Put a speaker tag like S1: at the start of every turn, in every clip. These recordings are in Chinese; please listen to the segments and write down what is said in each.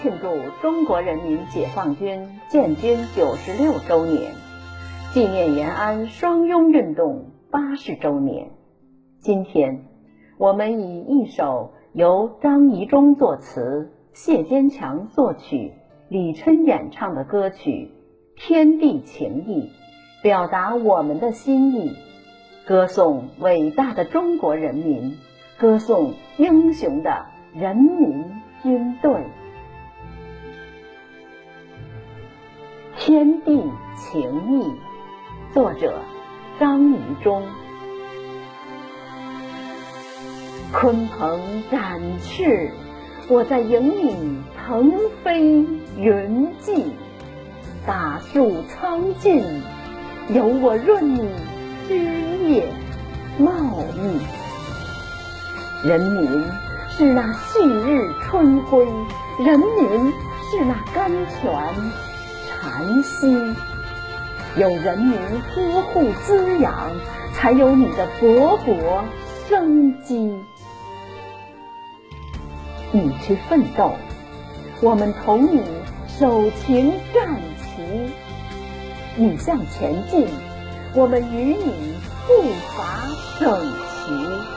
S1: 庆祝中国人民解放军建军96周年，纪念延安双拥运动80周年。今天，我们以一首由张宜中作词、谢坚强作曲、李琛演唱的歌曲《天地情谊》，表达我们的心意，歌颂伟大的中国人民，歌颂英雄的人民军队。天地情谊，作者张宜中。鲲鹏展翅，我在营里腾飞云际；大树苍劲，有我润你枝叶茂密。人民是那旭日春晖，人民是那甘泉禅息。有人民呵护滋养，才有你的勃勃生机。你去奋斗，我们同你手擎战旗；你向前进，我们与你步伐整齐。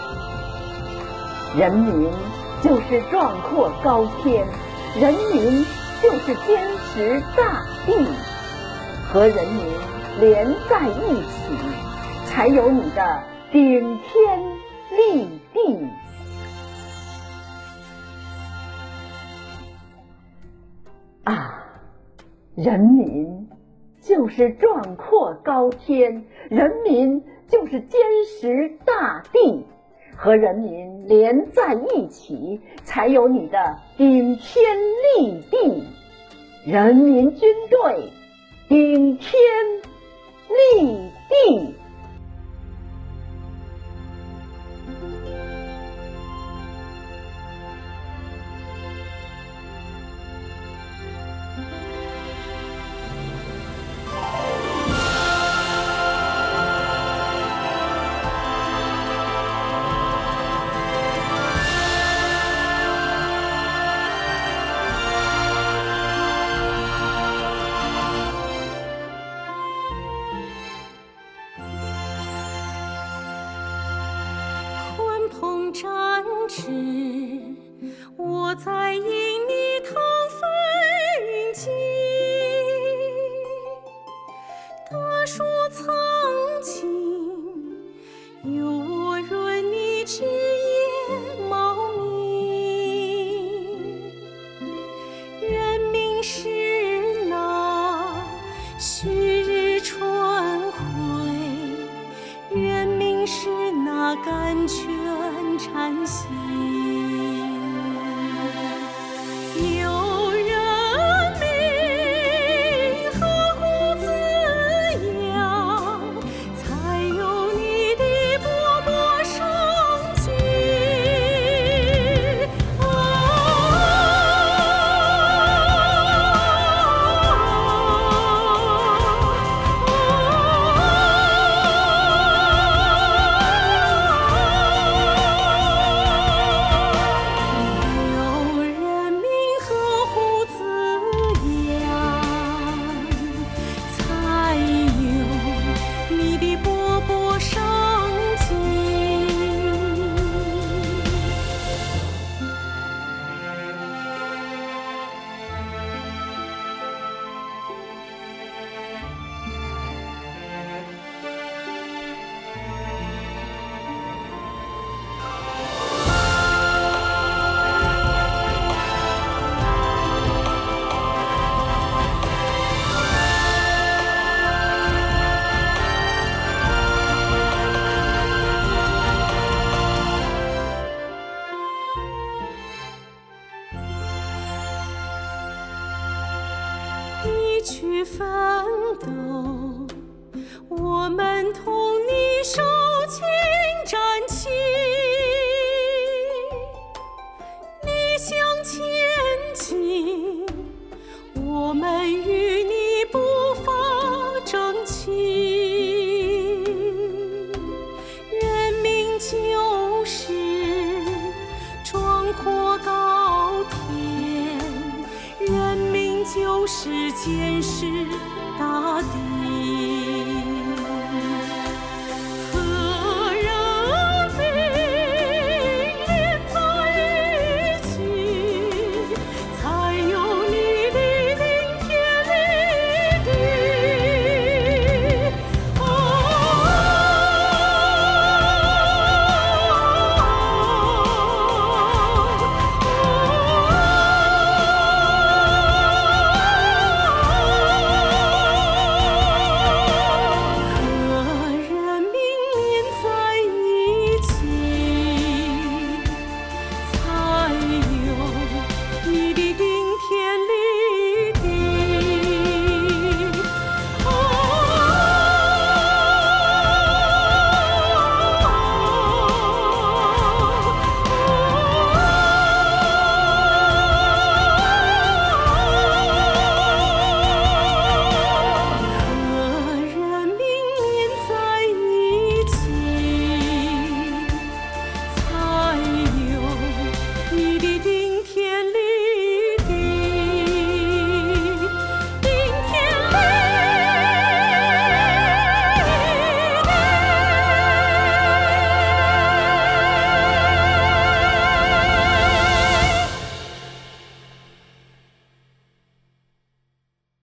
S1: 人民就是壮阔高天，人民就是坚持大地，和人民连在一起，才有你的顶天立地。人民就是壮阔高天，人民就是坚实大地，和人民连在一起，才有你的顶天立地。人民军队顶天立地。
S2: 展翅，我在营里腾飞云际；大树苍劲，有我润你枝叶茂密。人民是那旭日春晖，人民是那甘泉禅息。有人民呵护滋养，才有你的勃勃生机。一去奋斗，我们同你手擎战旗；你向前进，我们与你步伐整齐。人民就是壮阔高天， 是见识大地。